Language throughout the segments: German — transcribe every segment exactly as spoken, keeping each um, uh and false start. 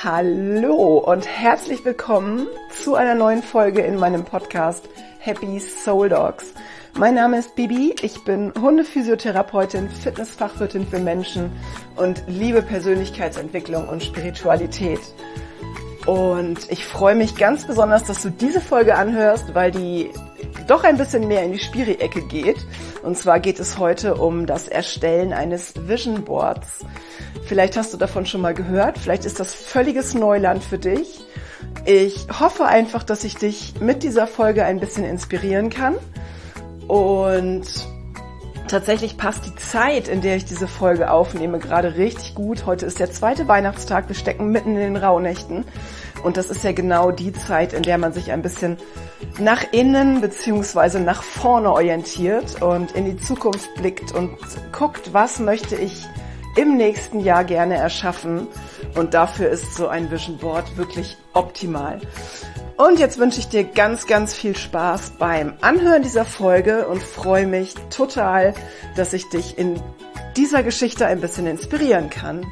Hallo und herzlich willkommen zu einer neuen Folge in meinem Podcast Happy Soul Dogs. Mein Name ist Bibi, ich bin Hundephysiotherapeutin, Fitnessfachwirtin für Menschen und liebe Persönlichkeitsentwicklung und Spiritualität. Und ich freue mich ganz besonders, dass du diese Folge anhörst, weil die doch ein bisschen mehr in die Spiri-Ecke geht. Und zwar geht es heute um das Erstellen eines Vision Boards. Vielleicht hast du davon schon mal gehört, vielleicht ist das völliges Neuland für dich. Ich hoffe einfach, dass ich dich mit dieser Folge ein bisschen inspirieren kann. Und tatsächlich passt die Zeit, in der ich diese Folge aufnehme, gerade richtig gut. Heute ist der zweite Weihnachtstag, wir stecken mitten in den Rauhnächten. Und das ist ja genau die Zeit, in der man sich ein bisschen nach innen bzw. nach vorne orientiert und in die Zukunft blickt und guckt, was möchte ich im nächsten Jahr gerne erschaffen. Und dafür ist so ein Vision Board wirklich optimal. Und jetzt wünsche ich dir ganz, ganz viel Spaß beim Anhören dieser Folge und freue mich total, dass ich dich in dieser Geschichte ein bisschen inspirieren kann.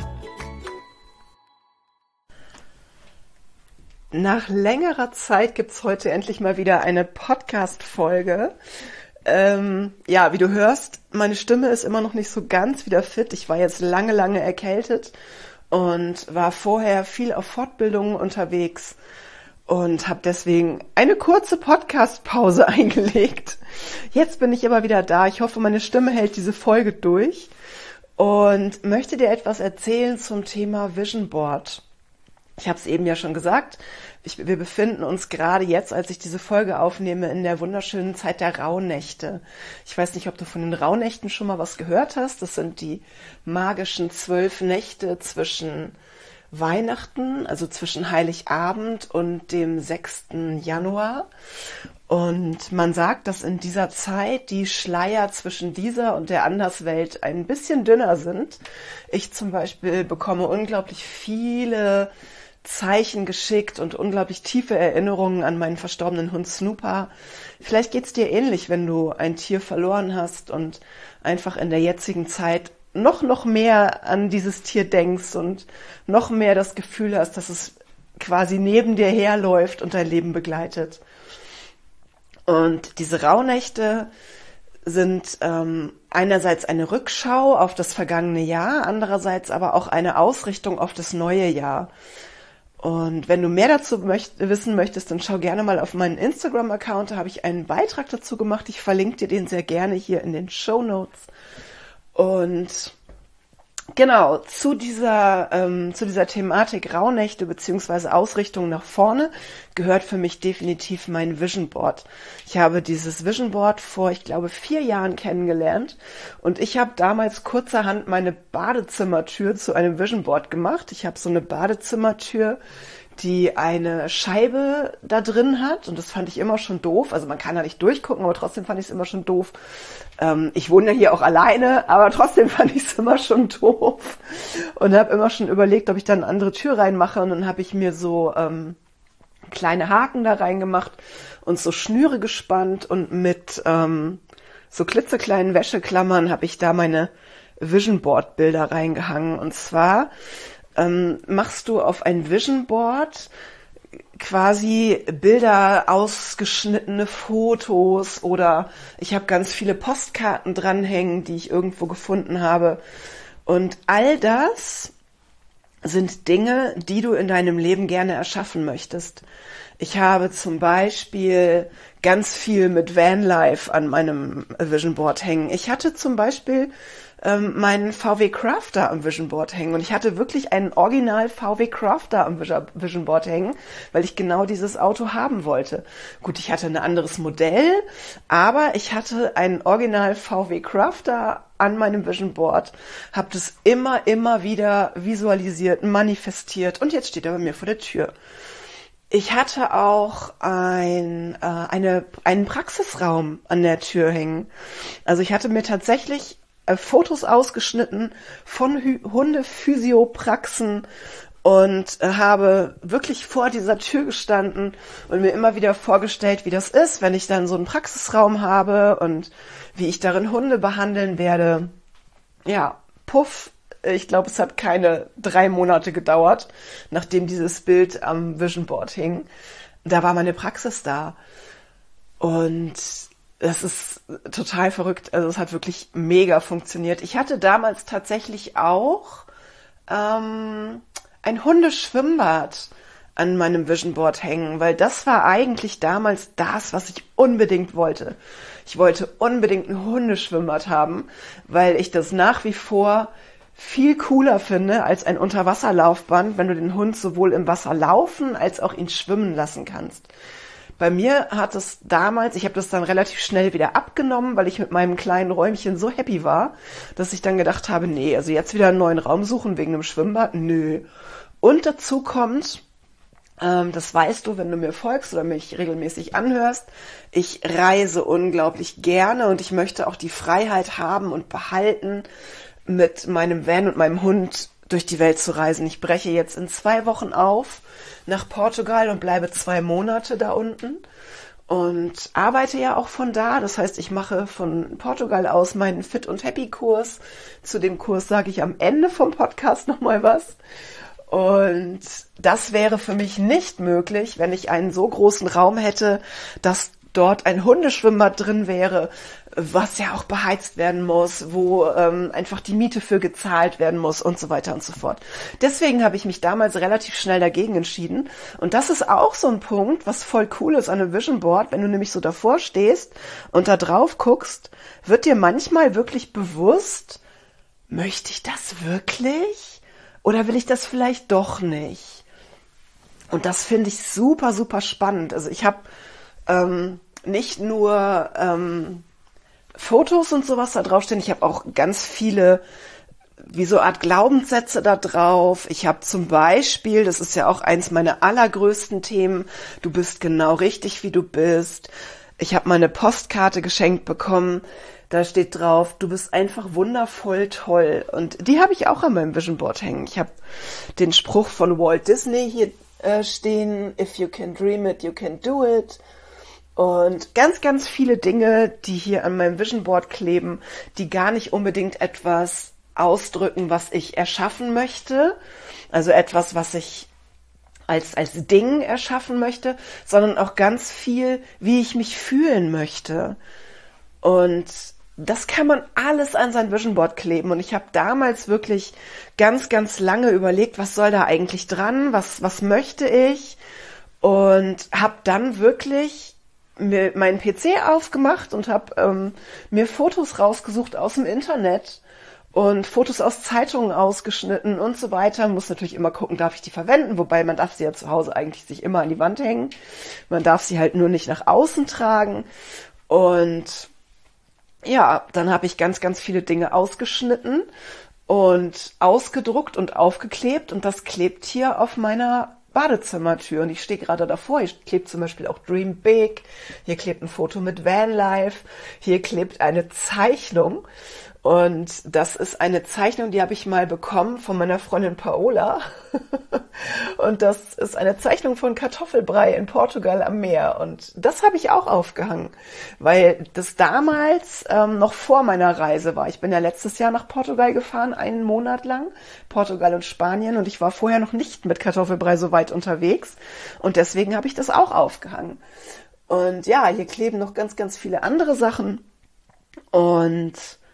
Nach längerer Zeit gibt's heute endlich mal wieder eine Podcast-Folge. Ähm, ja, wie du hörst, meine Stimme ist immer noch nicht so ganz wieder fit. Ich war jetzt lange, lange erkältet und war vorher viel auf Fortbildungen unterwegs und habe deswegen eine kurze Podcast-Pause eingelegt. Jetzt bin ich aber wieder da. Ich hoffe, meine Stimme hält diese Folge durch und möchte dir etwas erzählen zum Thema Vision Board. Ich habe es eben ja schon gesagt, ich, wir befinden uns gerade jetzt, als ich diese Folge aufnehme, in der wunderschönen Zeit der Rauhnächte. Ich weiß nicht, ob du von den Rauhnächten schon mal was gehört hast. Das sind die magischen zwölf Nächte zwischen Weihnachten, also zwischen Heiligabend und dem sechsten Januar. Und man sagt, dass in dieser Zeit die Schleier zwischen dieser und der Anderswelt ein bisschen dünner sind. Ich zum Beispiel bekomme unglaublich viele Zeichen geschickt und unglaublich tiefe Erinnerungen an meinen verstorbenen Hund Snooper. Vielleicht geht's dir ähnlich, wenn du ein Tier verloren hast und einfach in der jetzigen Zeit noch, noch mehr an dieses Tier denkst und noch mehr das Gefühl hast, dass es quasi neben dir herläuft und dein Leben begleitet. Und diese Rauhnächte sind ähm, einerseits eine Rückschau auf das vergangene Jahr, andererseits aber auch eine Ausrichtung auf das neue Jahr. Und wenn du mehr dazu möcht- wissen möchtest, dann schau gerne mal auf meinen Instagram-Account. Da habe ich einen Beitrag dazu gemacht. Ich verlinke dir den sehr gerne hier in den Shownotes. Und genau, zu dieser, ähm, zu dieser Thematik Rauhnächte beziehungsweise Ausrichtung nach vorne gehört für mich definitiv mein Vision Board. Ich habe dieses Vision Board vor, ich glaube, vier Jahren kennengelernt und ich habe damals kurzerhand meine Badezimmertür zu einem Vision Board gemacht. Ich habe so eine Badezimmertür, die eine Scheibe da drin hat und das fand ich immer schon doof. Also man kann da nicht durchgucken, aber trotzdem fand ich es immer schon doof. Ähm, ich wohne ja hier auch alleine, aber trotzdem fand ich es immer schon doof und habe immer schon überlegt, ob ich da eine andere Tür reinmache und dann habe ich mir so ähm, kleine Haken da reingemacht und so Schnüre gespannt und mit ähm, so klitzekleinen Wäscheklammern habe ich da meine Vision Board Bilder reingehangen und zwar Ähm, machst du auf ein Vision Board quasi Bilder, ausgeschnittene Fotos oder ich habe ganz viele Postkarten dranhängen, die ich irgendwo gefunden habe. Und all das sind Dinge, die du in deinem Leben gerne erschaffen möchtest. Ich habe zum Beispiel ganz viel mit Vanlife an meinem Vision Board hängen. Ich hatte zum Beispiel ähm, meinen V W Crafter am Vision Board hängen und ich hatte wirklich einen Original V W Crafter am Vision Board hängen, weil ich genau dieses Auto haben wollte. Gut, ich hatte ein anderes Modell, aber ich hatte einen Original V W Crafter an meinem Vision Board, habe das immer, immer wieder visualisiert, manifestiert und jetzt steht er bei mir vor der Tür. Ich hatte auch ein, äh, eine, einen Praxisraum an der Tür hängen. Also ich hatte mir tatsächlich äh, Fotos ausgeschnitten von Hü- Hundephysiopraxen und äh, habe wirklich vor dieser Tür gestanden und mir immer wieder vorgestellt, wie das ist, wenn ich dann so einen Praxisraum habe und wie ich darin Hunde behandeln werde. Ja, puff, Ich glaube, es hat keine drei Monate gedauert, nachdem dieses Bild am Vision Board hing. Da war meine Praxis da. Und das ist total verrückt. Also es hat wirklich mega funktioniert. Ich hatte damals tatsächlich auch ähm, ein Hundeschwimmbad an meinem Vision Board hängen, weil das war eigentlich damals das, was ich unbedingt wollte. Ich wollte unbedingt ein Hundeschwimmbad haben, weil ich das nach wie vor viel cooler finde als ein Unterwasserlaufband, wenn du den Hund sowohl im Wasser laufen als auch ihn schwimmen lassen kannst. Bei mir hat es damals, ich habe das dann relativ schnell wieder abgenommen, weil ich mit meinem kleinen Räumchen so happy war, dass ich dann gedacht habe, nee, also jetzt wieder einen neuen Raum suchen wegen einem Schwimmbad, nö. Und dazu kommt, ähm, das weißt du, wenn du mir folgst oder mich regelmäßig anhörst, ich reise unglaublich gerne und ich möchte auch die Freiheit haben und behalten, mit meinem Van und meinem Hund durch die Welt zu reisen. Ich breche jetzt in zwei Wochen auf nach Portugal und bleibe zwei Monate da unten und arbeite ja auch von da. Das heißt, ich mache von Portugal aus meinen Fit- und Happy-Kurs. Zu dem Kurs sage ich am Ende vom Podcast nochmal was. Und das wäre für mich nicht möglich, wenn ich einen so großen Raum hätte, dass dort ein Hundeschwimmbad drin wäre, was ja auch beheizt werden muss, wo ähm, einfach die Miete für gezahlt werden muss und so weiter und so fort. Deswegen habe ich mich damals relativ schnell dagegen entschieden. Und das ist auch so ein Punkt, was voll cool ist an einem Vision Board, wenn du nämlich so davor stehst und da drauf guckst, wird dir manchmal wirklich bewusst, möchte ich das wirklich? Oder will ich das vielleicht doch nicht? Und das finde ich super, super spannend. Also ich habe ähm, nicht nur ähm, Fotos und sowas da draufstehen, ich habe auch ganz viele wie so Art Glaubenssätze da drauf. Ich habe zum Beispiel, das ist ja auch eins meiner allergrößten Themen, du bist genau richtig, wie du bist. Ich habe mal eine Postkarte geschenkt bekommen, da steht drauf, du bist einfach wundervoll toll. Und die habe ich auch an meinem Vision Board hängen. Ich habe den Spruch von Walt Disney hier äh, stehen, if you can dream it, you can do it. Und ganz, ganz viele Dinge, die hier an meinem Vision Board kleben, die gar nicht unbedingt etwas ausdrücken, was ich erschaffen möchte, also etwas, was ich als, als Ding erschaffen möchte, sondern auch ganz viel, wie ich mich fühlen möchte. Und das kann man alles an sein Vision Board kleben. Und ich habe damals wirklich ganz, ganz lange überlegt, was soll da eigentlich dran, was, was möchte ich? Und habe dann wirklich mir meinen P C aufgemacht und habe ähm, mir Fotos rausgesucht aus dem Internet und Fotos aus Zeitungen ausgeschnitten und so weiter. Man muss natürlich immer gucken, darf ich die verwenden, wobei man darf sie ja zu Hause eigentlich sich immer an die Wand hängen. Man darf sie halt nur nicht nach außen tragen. Und ja, dann habe ich ganz, ganz viele Dinge ausgeschnitten und ausgedruckt und aufgeklebt und das klebt hier auf meiner Badezimmertür und ich stehe gerade davor. Hier klebt zum Beispiel auch Dream Big, hier klebt ein Foto mit Vanlife, hier klebt eine Zeichnung und das ist eine Zeichnung, die habe ich mal bekommen von meiner Freundin Paola und das ist eine Zeichnung von Kartoffelbrei in Portugal am Meer und das habe ich auch aufgehangen, weil das damals ähm, noch vor meiner Reise war. Ich bin ja letztes Jahr nach Portugal gefahren, einen Monat lang, Portugal und Spanien und ich war vorher noch nicht mit Kartoffelbrei so weit unterwegs und deswegen habe ich das auch aufgehangen. Und ja, hier kleben noch ganz, ganz viele andere Sachen und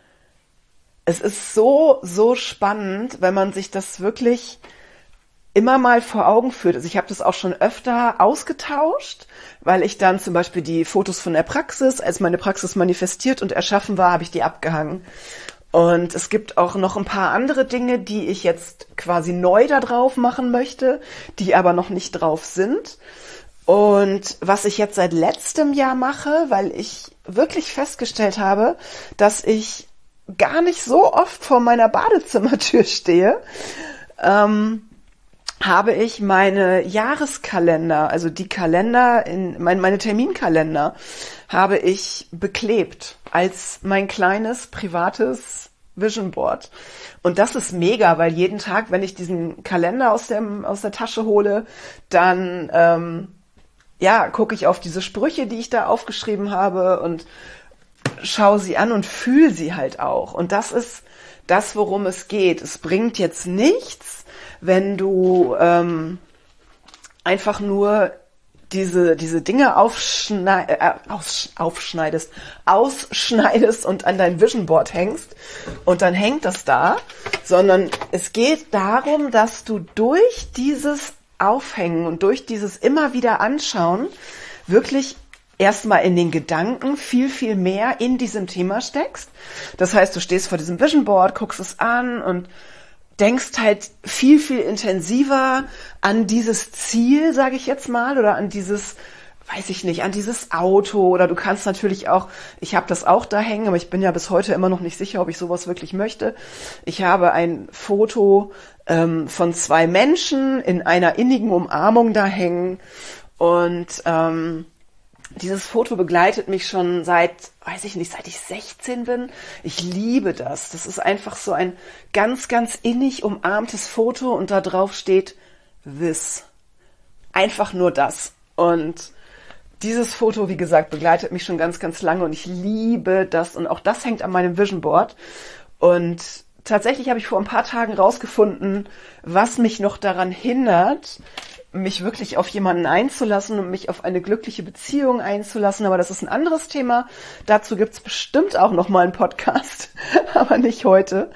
es ist so, so spannend, wenn man sich das wirklich immer mal vor Augen führt. Also ich habe das auch schon öfter ausgetauscht, weil ich dann zum Beispiel die Fotos von der Praxis, als meine Praxis manifestiert und erschaffen war, habe ich die abgehangen. Und es gibt auch noch ein paar andere Dinge, die ich jetzt quasi neu da drauf machen möchte, die aber noch nicht drauf sind. Und was ich jetzt seit letztem Jahr mache, weil ich wirklich festgestellt habe, dass ich gar nicht so oft vor meiner Badezimmertür stehe, ähm, habe ich meine Jahreskalender, also die Kalender, in mein, meine Terminkalender, habe ich beklebt als mein kleines privates Vision Board. Und das ist mega, weil jeden Tag, wenn ich diesen Kalender aus dem aus der Tasche hole, dann ähm, ja gucke ich auf diese Sprüche, die ich da aufgeschrieben habe und schaue sie an und fühle sie halt auch. Und das ist das, worum es geht. Es bringt jetzt nichts, wenn du ähm, einfach nur diese diese Dinge aufschnei- äh, aus, aufschneidest, ausschneidest und an dein Vision Board hängst und dann hängt das da, sondern es geht darum, dass du durch dieses Aufhängen und durch dieses immer wieder anschauen wirklich erstmal in den Gedanken viel, viel mehr in diesem Thema steckst. Das heißt, du stehst vor diesem Vision Board, guckst es an und denkst halt viel, viel intensiver an dieses Ziel, sage ich jetzt mal, oder an dieses, weiß ich nicht, an dieses Auto. Oder du kannst natürlich auch, ich habe das auch da hängen, aber ich bin ja bis heute immer noch nicht sicher, ob ich sowas wirklich möchte. Ich habe ein Foto ähm, von zwei Menschen in einer innigen Umarmung da hängen und ähm, dieses Foto begleitet mich schon seit, weiß ich nicht, seit ich sechzehn bin. Ich liebe das. Das ist einfach so ein ganz, ganz innig umarmtes Foto und da drauf steht this. Einfach nur das. Und dieses Foto, wie gesagt, begleitet mich schon ganz, ganz lange und ich liebe das. Und auch das hängt an meinem Vision Board. Und tatsächlich habe ich vor ein paar Tagen rausgefunden, was mich noch daran hindert, mich wirklich auf jemanden einzulassen und mich auf eine glückliche Beziehung einzulassen. Aber das ist ein anderes Thema. Dazu gibt's bestimmt auch noch mal einen Podcast, aber nicht heute.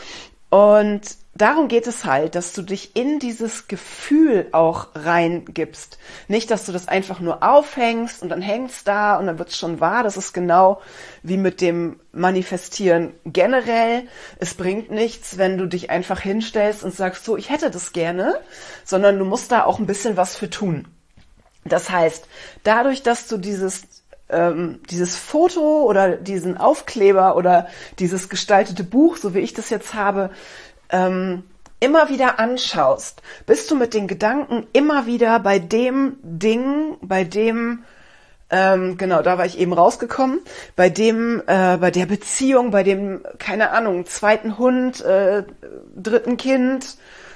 Und darum geht es halt, dass du dich in dieses Gefühl auch reingibst. Nicht, dass du das einfach nur aufhängst und dann hängt's da und dann wird's schon wahr. Das ist genau wie mit dem Manifestieren generell. Es bringt nichts, wenn du dich einfach hinstellst und sagst, so, ich hätte das gerne, sondern du musst da auch ein bisschen was für tun. Das heißt, dadurch, dass du dieses ähm, dieses Foto oder diesen Aufkleber oder dieses gestaltete Buch, so wie ich das jetzt habe, ähm, immer wieder anschaust, bist du mit den Gedanken immer wieder bei dem Ding, bei dem, ähm, genau, da war ich eben rausgekommen, bei dem, äh, bei der Beziehung, bei dem, keine Ahnung, zweiten Hund, äh, dritten Kind,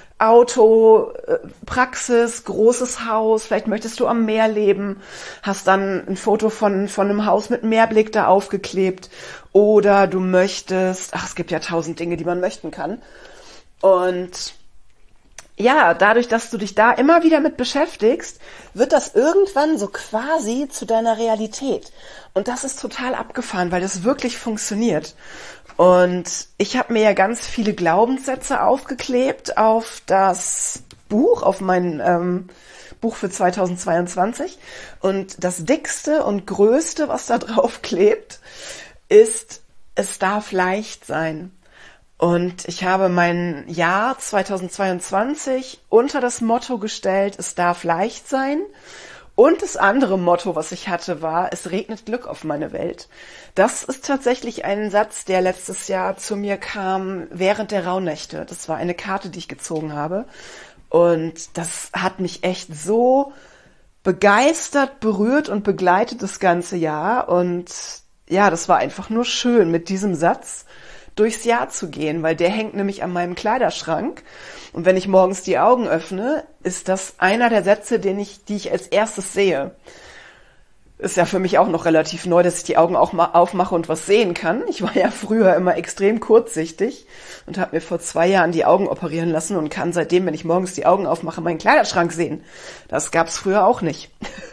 Auto, äh, Praxis, großes Haus, vielleicht möchtest du am Meer leben, hast dann ein Foto von, von einem Haus mit Meerblick da aufgeklebt oder du möchtest, ach, es gibt ja tausend Dinge, die man möchten kann. Und ja, dadurch, dass du dich da immer wieder mit beschäftigst, wird das irgendwann so quasi zu deiner Realität. Und das ist total abgefahren, weil das wirklich funktioniert. Und ich habe mir ja ganz viele Glaubenssätze aufgeklebt auf das Buch, auf mein ähm, Buch für zweitausendzweiundzwanzig. Und das dickste und größte, was da drauf klebt, ist, es darf leicht sein. Und ich habe mein Jahr zweitausendzweiundzwanzig unter das Motto gestellt, es darf leicht sein. Und das andere Motto, was ich hatte, war, es regnet Glück auf meine Welt. Das ist tatsächlich ein Satz, der letztes Jahr zu mir kam während der Rauhnächte. Das war eine Karte, die ich gezogen habe. Und das hat mich echt so begeistert, berührt und begleitet das ganze Jahr. Und ja, das war einfach nur schön, mit diesem Satz durchs Jahr zu gehen, weil der hängt nämlich an meinem Kleiderschrank. Und wenn ich morgens die Augen öffne, ist das einer der Sätze, den ich, die ich als erstes sehe. Ist ja für mich auch noch relativ neu, dass ich die Augen auch mal aufmache und was sehen kann. Ich war ja früher immer extrem kurzsichtig und habe mir vor zwei Jahren die Augen operieren lassen und kann seitdem, wenn ich morgens die Augen aufmache, meinen Kleiderschrank sehen. Das gab's früher auch nicht.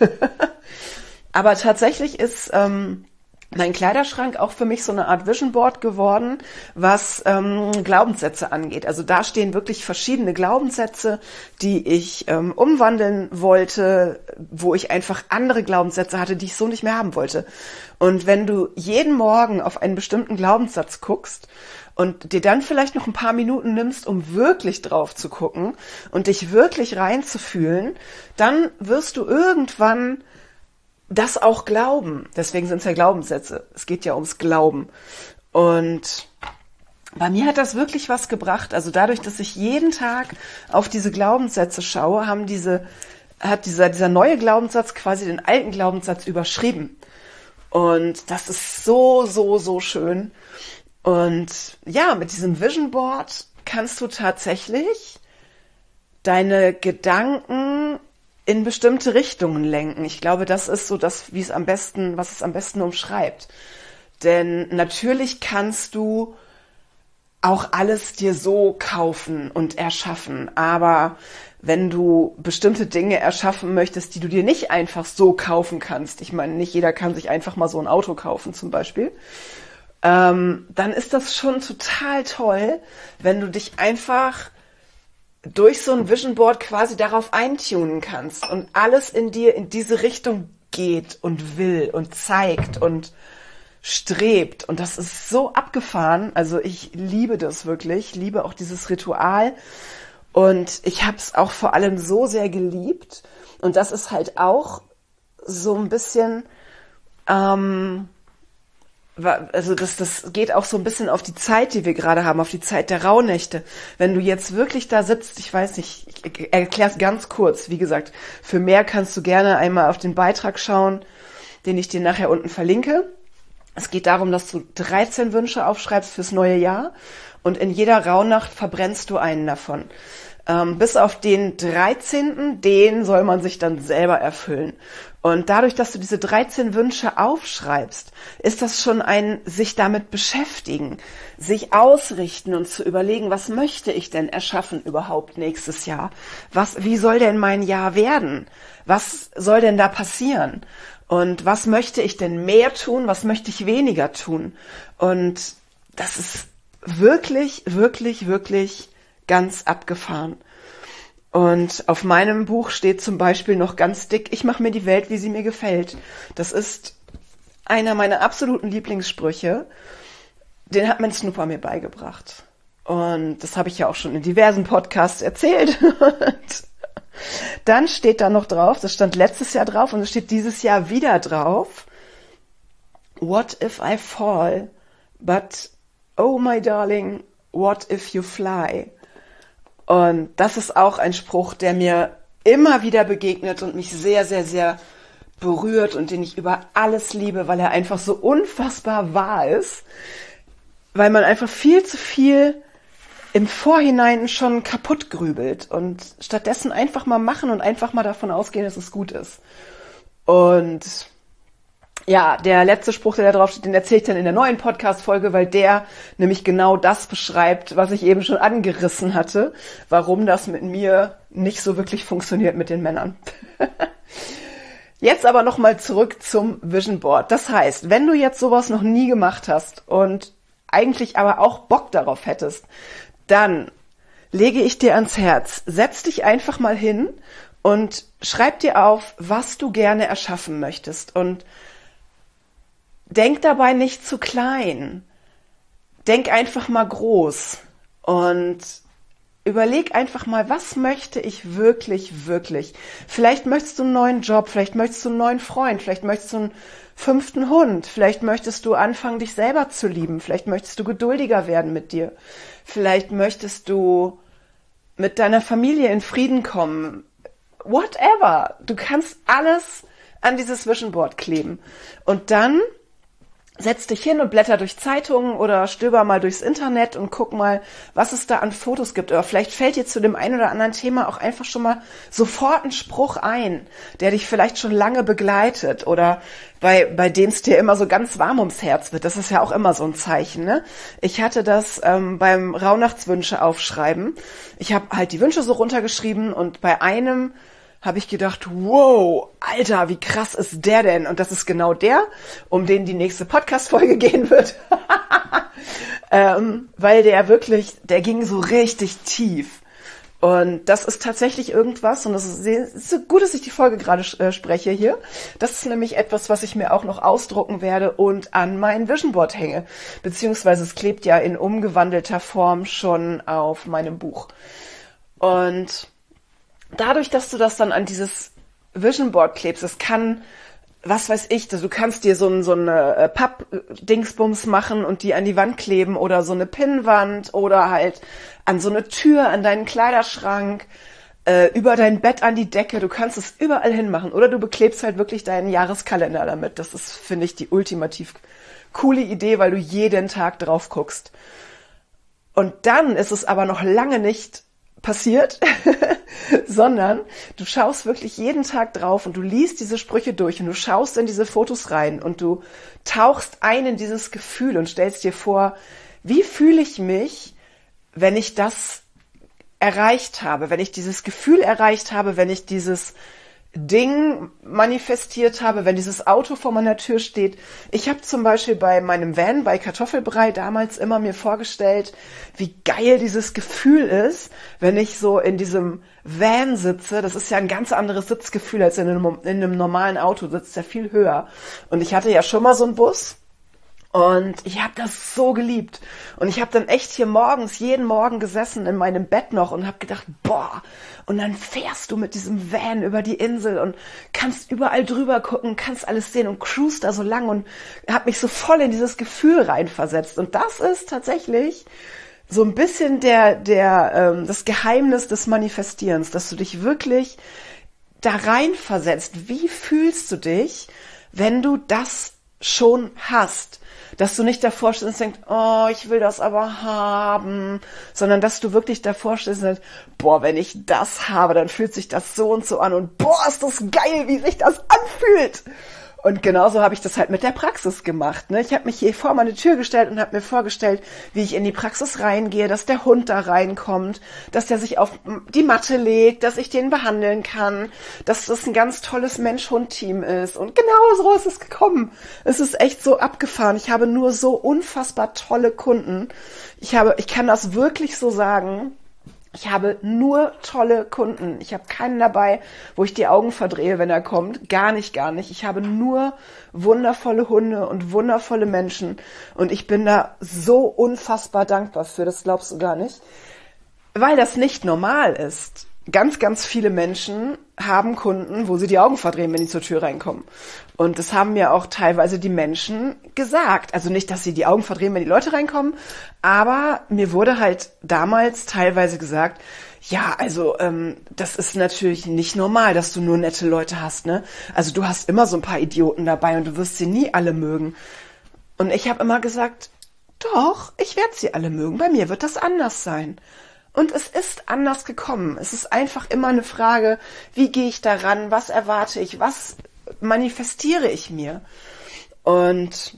Aber tatsächlich ist ähm, mein Kleiderschrank auch für mich so eine Art Vision Board geworden, was ähm, Glaubenssätze angeht. Also da stehen wirklich verschiedene Glaubenssätze, die ich ähm, umwandeln wollte, wo ich einfach andere Glaubenssätze hatte, die ich so nicht mehr haben wollte. Und wenn du jeden Morgen auf einen bestimmten Glaubenssatz guckst und dir dann vielleicht noch ein paar Minuten nimmst, um wirklich drauf zu gucken und dich wirklich reinzufühlen, dann wirst du irgendwann das auch glauben. Deswegen sind es ja Glaubenssätze. Es geht ja ums Glauben. Und bei mir hat das wirklich was gebracht. Also dadurch, dass ich jeden Tag auf diese Glaubenssätze schaue, haben diese, hat dieser, dieser neue Glaubenssatz quasi den alten Glaubenssatz überschrieben. Und das ist so, so, so schön. Und ja, mit diesem Vision Board kannst du tatsächlich deine Gedanken in bestimmte Richtungen lenken. Ich glaube, das ist so das, wie es am besten, was es am besten umschreibt. Denn natürlich kannst du auch alles dir so kaufen und erschaffen. Aber wenn du bestimmte Dinge erschaffen möchtest, die du dir nicht einfach so kaufen kannst, ich meine, nicht jeder kann sich einfach mal so ein Auto kaufen zum Beispiel, ähm, dann ist das schon total toll, wenn du dich einfach durch so ein Vision Board quasi darauf eintunen kannst und alles in dir in diese Richtung geht und will und zeigt und strebt. Und das ist so abgefahren. Also ich liebe das wirklich, liebe auch dieses Ritual. Und ich habe es auch vor allem so sehr geliebt. Und das ist halt auch so ein bisschen, ähm, also das, das geht auch so ein bisschen auf die Zeit, die wir gerade haben, auf die Zeit der Rauhnächte. Wenn du jetzt wirklich da sitzt, ich weiß nicht, ich erkläre es ganz kurz. Wie gesagt, für mehr kannst du gerne einmal auf den Beitrag schauen, den ich dir nachher unten verlinke. Es geht darum, dass du dreizehn Wünsche aufschreibst fürs neue Jahr und in jeder Rauhnacht verbrennst du einen davon. Ähm, bis auf den dreizehnten, den soll man sich dann selber erfüllen. Und dadurch, dass du diese dreizehn Wünsche aufschreibst, ist das schon ein sich damit beschäftigen, sich ausrichten und zu überlegen, was möchte ich denn erschaffen überhaupt nächstes Jahr? Was, wie soll denn mein Jahr werden? Was soll denn da passieren? Und was möchte ich denn mehr tun? Was möchte ich weniger tun? Und das ist wirklich, wirklich, wirklich ganz abgefahren. Und auf meinem Buch steht zum Beispiel noch ganz dick, ich mache mir die Welt, wie sie mir gefällt. Das ist einer meiner absoluten Lieblingssprüche. Den hat mein Snooper mir beigebracht. Und das habe ich ja auch schon in diversen Podcasts erzählt. Und dann steht da noch drauf, das stand letztes Jahr drauf und es steht dieses Jahr wieder drauf. What if I fall? But, oh my darling, what if you fly? Und das ist auch ein Spruch, der mir immer wieder begegnet und mich sehr, sehr, sehr berührt und den ich über alles liebe, weil er einfach so unfassbar wahr ist, weil man einfach viel zu viel im Vorhinein schon kaputt grübelt und stattdessen einfach mal machen und einfach mal davon ausgehen, dass es gut ist. Und ja, der letzte Spruch, der da drauf steht, den erzähle ich dann in der neuen Podcast-Folge, weil der nämlich genau das beschreibt, was ich eben schon angerissen hatte, warum das mit mir nicht so wirklich funktioniert mit den Männern. Jetzt aber nochmal zurück zum Vision Board. Das heißt, wenn du jetzt sowas noch nie gemacht hast und eigentlich aber auch Bock darauf hättest, dann lege ich dir ans Herz, setz dich einfach mal hin und schreib dir auf, was du gerne erschaffen möchtest und denk dabei nicht zu klein. Denk einfach mal groß und überleg einfach mal, was möchte ich wirklich, wirklich? Vielleicht möchtest du einen neuen Job, vielleicht möchtest du einen neuen Freund, vielleicht möchtest du einen fünften Hund, vielleicht möchtest du anfangen, dich selber zu lieben, vielleicht möchtest du geduldiger werden mit dir, vielleicht möchtest du mit deiner Familie in Frieden kommen. Whatever. Du kannst alles an dieses Vision Board kleben. Und dann setz dich hin und blätter durch Zeitungen oder stöber mal durchs Internet und guck mal, was es da an Fotos gibt. Oder vielleicht fällt dir zu dem einen oder anderen Thema auch einfach schon mal sofort ein Spruch ein, der dich vielleicht schon lange begleitet oder bei, bei dem es dir immer so ganz warm ums Herz wird. Das ist ja auch immer so ein Zeichen, ne? Ich hatte das ähm, beim Rauhnachtswünsche aufschreiben. Ich habe halt die Wünsche so runtergeschrieben und bei einem habe ich gedacht, wow, Alter, wie krass ist der denn? Und das ist genau der, um den die nächste Podcast-Folge gehen wird. ähm, weil der wirklich, der ging so richtig tief. Und das ist tatsächlich irgendwas, und das ist, ist so gut, dass ich die Folge gerade äh, spreche hier. Das ist nämlich etwas, was ich mir auch noch ausdrucken werde und an mein Vision Board hänge. Beziehungsweise es klebt ja in umgewandelter Form schon auf meinem Buch. Und dadurch, dass du das dann an dieses Vision Board klebst, es kann, was weiß ich, du kannst dir so, ein, so eine Papp-Dingsbums machen und die an die Wand kleben oder so eine Pinnwand oder halt an so eine Tür, an deinen Kleiderschrank, äh, über dein Bett an die Decke. Du kannst es überall hinmachen oder du beklebst halt wirklich deinen Jahreskalender damit. Das ist, finde ich, die ultimativ coole Idee, weil du jeden Tag drauf guckst. Und dann ist es aber noch lange nicht passiert, sondern du schaust wirklich jeden Tag drauf und du liest diese Sprüche durch und du schaust in diese Fotos rein und du tauchst ein in dieses Gefühl und stellst dir vor, wie fühle ich mich, wenn ich das erreicht habe, wenn ich dieses Gefühl erreicht habe, wenn ich dieses Ding manifestiert habe, wenn dieses Auto vor meiner Tür steht. Ich habe zum Beispiel bei meinem Van, bei Kartoffelbrei damals immer mir vorgestellt, wie geil dieses Gefühl ist, wenn ich so in diesem Van sitze. Das ist ja ein ganz anderes Sitzgefühl als in einem, in einem normalen Auto, du sitzt ja viel höher. Und ich hatte ja schon mal so einen Bus. Und ich habe das so geliebt. Und ich habe dann echt hier morgens, jeden Morgen gesessen in meinem Bett noch und habe gedacht, boah, und dann fährst du mit diesem Van über die Insel und kannst überall drüber gucken, kannst alles sehen und cruise da so lang und habe mich so voll in dieses Gefühl reinversetzt. Und das ist tatsächlich so ein bisschen der, der, ähm, das Geheimnis des Manifestierens, dass du dich wirklich da reinversetzt. Wie fühlst du dich, wenn du das schon hast? Dass du nicht davor stehst und denkst, oh, ich will das aber haben, sondern dass du wirklich davor stehst und denkst, boah, wenn ich das habe, dann fühlt sich das so und so an und boah, ist das geil, wie sich das anfühlt. Und genauso habe ich das halt mit der Praxis gemacht. Ne? Ich habe mich hier vor meine Tür gestellt und habe mir vorgestellt, wie ich in die Praxis reingehe, dass der Hund da reinkommt, dass der sich auf die Matte legt, dass ich den behandeln kann, dass das ein ganz tolles Mensch-Hund-Team ist. Und genau so ist es gekommen. Es ist echt so abgefahren. Ich habe nur so unfassbar tolle Kunden. Ich habe, ich kann das wirklich so sagen. Ich habe nur tolle Kunden. Ich habe keinen dabei, wo ich die Augen verdrehe, wenn er kommt. Gar nicht, gar nicht. Ich habe nur wundervolle Hunde und wundervolle Menschen. Und ich bin da so unfassbar dankbar für. Das glaubst du gar nicht. Weil das nicht normal ist. Ganz, ganz viele Menschen haben Kunden, wo sie die Augen verdrehen, wenn die zur Tür reinkommen. Und das haben mir auch teilweise die Menschen gesagt. Also nicht, dass sie die Augen verdrehen, wenn die Leute reinkommen, aber mir wurde halt damals teilweise gesagt, ja, also ähm, das ist natürlich nicht normal, dass du nur nette Leute hast, ne? Also du hast immer so ein paar Idioten dabei und du wirst sie nie alle mögen. Und ich habe immer gesagt, doch, ich werde sie alle mögen. Bei mir wird das anders sein. Und es ist anders gekommen. Es ist einfach immer eine Frage, wie gehe ich daran, was erwarte ich, was manifestiere ich mir? Und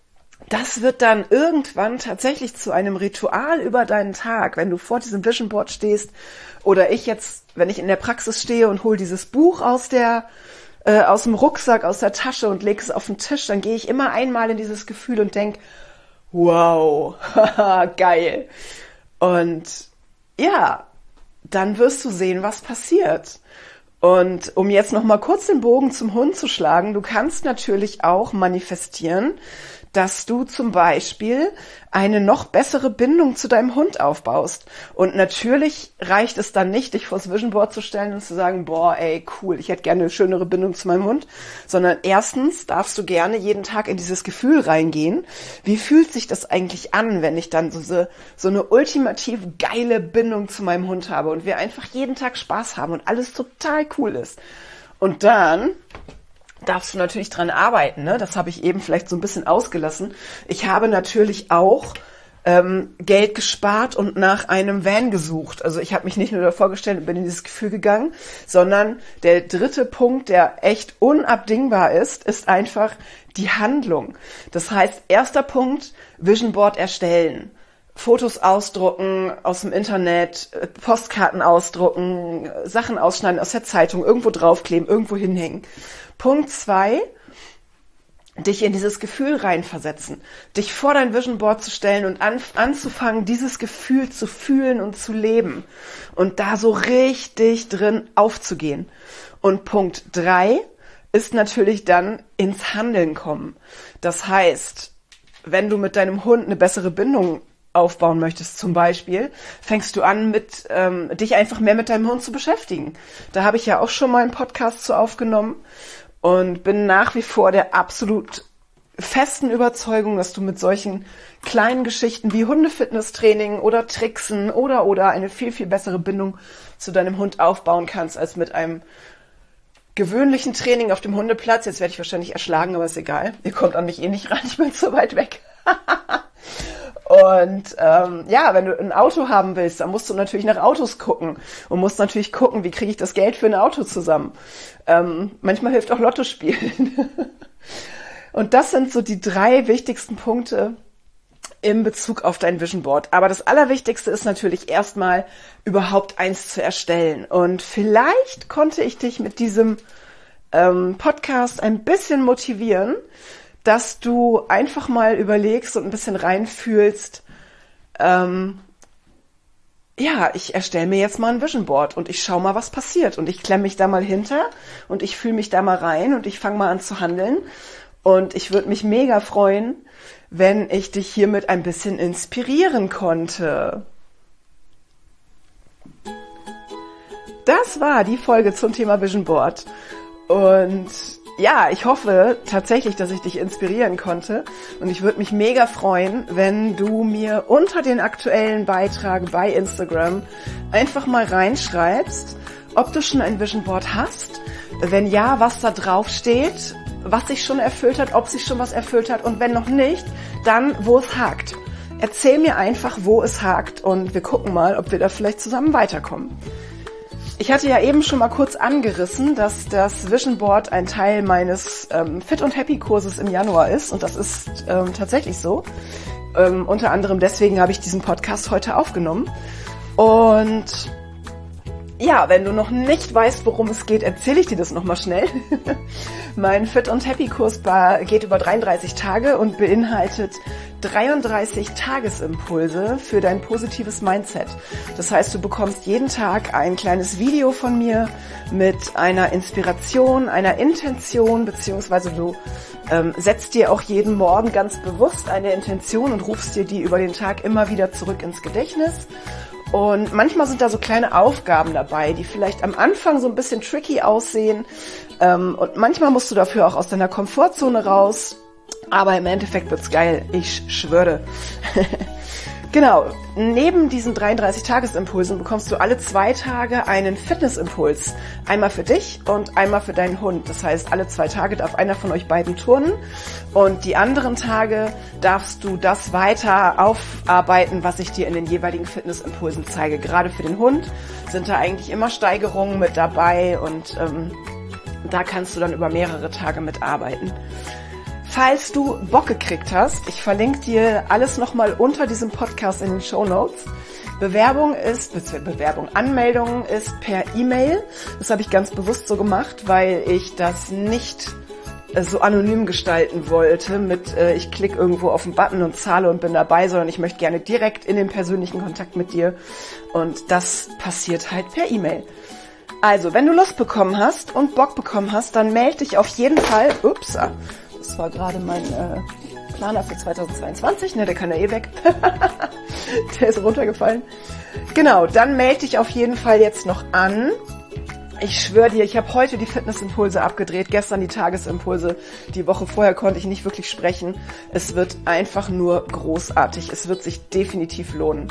das wird dann irgendwann tatsächlich zu einem Ritual über deinen Tag, wenn du vor diesem Vision Board stehst oder ich jetzt, wenn ich in der Praxis stehe und hole dieses Buch aus der äh, aus dem Rucksack, aus der Tasche und lege es auf den Tisch, dann gehe ich immer einmal in dieses Gefühl und denke, wow, haha, geil. Und ja, dann wirst du sehen, was passiert. Und um jetzt noch mal kurz den Bogen zum Hund zu schlagen, du kannst natürlich auch manifestieren, dass du zum Beispiel eine noch bessere Bindung zu deinem Hund aufbaust. Und natürlich reicht es dann nicht, dich vors Vision Board zu stellen und zu sagen, boah, ey, cool, ich hätte gerne eine schönere Bindung zu meinem Hund. Sondern erstens darfst du gerne jeden Tag in dieses Gefühl reingehen. Wie fühlt sich das eigentlich an, wenn ich dann so, so eine ultimativ geile Bindung zu meinem Hund habe und wir einfach jeden Tag Spaß haben und alles total cool ist. Und dann darfst du natürlich dran arbeiten, ne? Das habe ich eben vielleicht so ein bisschen ausgelassen. Ich habe natürlich auch ähm, Geld gespart und nach einem Van gesucht. Also ich habe mich nicht nur davor gestellt und bin in dieses Gefühl gegangen, sondern der dritte Punkt, der echt unabdingbar ist, ist einfach die Handlung. Das heißt, erster Punkt, Vision Board erstellen. Fotos ausdrucken aus dem Internet, Postkarten ausdrucken, Sachen ausschneiden aus der Zeitung, irgendwo draufkleben, irgendwo hinhängen. Punkt zwei, dich in dieses Gefühl reinversetzen, dich vor dein Vision Board zu stellen und an, anzufangen, dieses Gefühl zu fühlen und zu leben und da so richtig drin aufzugehen. Und Punkt drei ist natürlich dann ins Handeln kommen. Das heißt, wenn du mit deinem Hund eine bessere Bindung aufbauen möchtest zum Beispiel, fängst du an, mit ähm, dich einfach mehr mit deinem Hund zu beschäftigen. Da habe ich ja auch schon mal einen Podcast zu aufgenommen und bin nach wie vor der absolut festen Überzeugung, dass du mit solchen kleinen Geschichten wie Hundefitnesstraining oder Tricksen oder oder eine viel, viel bessere Bindung zu deinem Hund aufbauen kannst, als mit einem gewöhnlichen Training auf dem Hundeplatz. Jetzt werde ich wahrscheinlich erschlagen, aber ist egal. Ihr kommt an mich eh nicht ran, ich bin zu weit weg. Und ähm, ja, wenn du ein Auto haben willst, dann musst du natürlich nach Autos gucken und musst natürlich gucken, wie kriege ich das Geld für ein Auto zusammen. Ähm, manchmal hilft auch Lotto spielen. Und das sind so die drei wichtigsten Punkte, in Bezug auf dein Vision Board. Aber das Allerwichtigste ist natürlich erstmal überhaupt eins zu erstellen. Und vielleicht konnte ich dich mit diesem ähm, Podcast ein bisschen motivieren, dass du einfach mal überlegst und ein bisschen reinfühlst, ähm, ja, ich erstelle mir jetzt mal ein Vision Board und ich schaue mal, was passiert. Und ich klemme mich da mal hinter und ich fühle mich da mal rein und ich fange mal an zu handeln. Und ich würde mich mega freuen, wenn ich dich hiermit ein bisschen inspirieren konnte. Das war die Folge zum Thema Vision Board. Und ja, ich hoffe tatsächlich, dass ich dich inspirieren konnte. Und ich würde mich mega freuen, wenn du mir unter den aktuellen Beitrag bei Instagram einfach mal reinschreibst, ob du schon ein Vision Board hast. Wenn ja, was da drauf steht, was sich schon erfüllt hat, ob sich schon was erfüllt hat. Und wenn noch nicht, dann wo es hakt. Erzähl mir einfach, wo es hakt und wir gucken mal, ob wir da vielleicht zusammen weiterkommen. Ich hatte ja eben schon mal kurz angerissen, dass das Vision Board ein Teil meines ähm, Fit und Happy Kurses im Januar ist und das ist ähm, tatsächlich so. Ähm, unter anderem deswegen habe ich diesen Podcast heute aufgenommen. Und ja, wenn du noch nicht weißt, worum es geht, erzähle ich dir das nochmal schnell. Mein Fit und Happy Kurs geht über dreiunddreißig Tage und beinhaltet dreiunddreißig Tagesimpulse für dein positives Mindset. Das heißt, du bekommst jeden Tag ein kleines Video von mir mit einer Inspiration, einer Intention, beziehungsweise du ähm, setzt dir auch jeden Morgen ganz bewusst eine Intention und rufst dir die über den Tag immer wieder zurück ins Gedächtnis. Und manchmal sind da so kleine Aufgaben dabei, die vielleicht am Anfang so ein bisschen tricky aussehen. Und manchmal musst du dafür auch aus deiner Komfortzone raus. Aber im Endeffekt wird's geil. Ich schwöre. Genau. Neben diesen dreiunddreißig Tagesimpulsen bekommst du alle zwei Tage einen Fitnessimpuls. Einmal für dich und einmal für deinen Hund. Das heißt, alle zwei Tage darf einer von euch beiden turnen. Und die anderen Tage darfst du das weiter aufarbeiten, was ich dir in den jeweiligen Fitnessimpulsen zeige. Gerade für den Hund sind da eigentlich immer Steigerungen mit dabei und ähm, da kannst du dann über mehrere Tage mitarbeiten. Falls du Bock gekriegt hast, ich verlinke dir alles nochmal unter diesem Podcast in den Shownotes. Bewerbung ist, Bewerbung, Anmeldung ist per E-Mail. Das habe ich ganz bewusst so gemacht, weil ich das nicht so anonym gestalten wollte mit äh, ich klicke irgendwo auf den Button und zahle und bin dabei, sondern ich möchte gerne direkt in den persönlichen Kontakt mit dir und das passiert halt per E-Mail. Also, wenn du Lust bekommen hast und Bock bekommen hast, dann melde dich auf jeden Fall, ups, das war gerade mein äh, Planer für zweitausendzweiundzwanzig, ne, der kann ja eh weg. Der ist runtergefallen. Genau, dann melde dich auf jeden Fall jetzt noch an. Ich schwöre dir, ich habe heute die Fitnessimpulse abgedreht, gestern die Tagesimpulse. Die Woche vorher konnte ich nicht wirklich sprechen. Es wird einfach nur großartig. Es wird sich definitiv lohnen.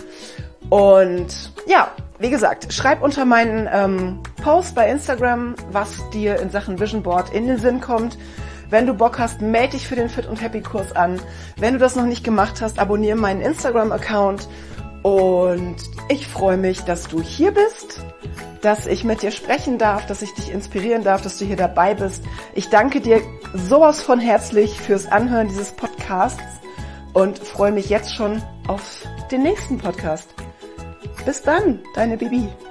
Und ja, wie gesagt, schreib unter meinen ähm, Post bei Instagram, was dir in Sachen Vision Board in den Sinn kommt. Wenn du Bock hast, melde dich für den Fit und Happy Kurs an. Wenn du das noch nicht gemacht hast, abonniere meinen Instagram-Account. Und ich freue mich, dass du hier bist, dass ich mit dir sprechen darf, dass ich dich inspirieren darf, dass du hier dabei bist. Ich danke dir sowas von herzlich fürs Anhören dieses Podcasts und freue mich jetzt schon auf den nächsten Podcast. Bis dann, deine Bibi.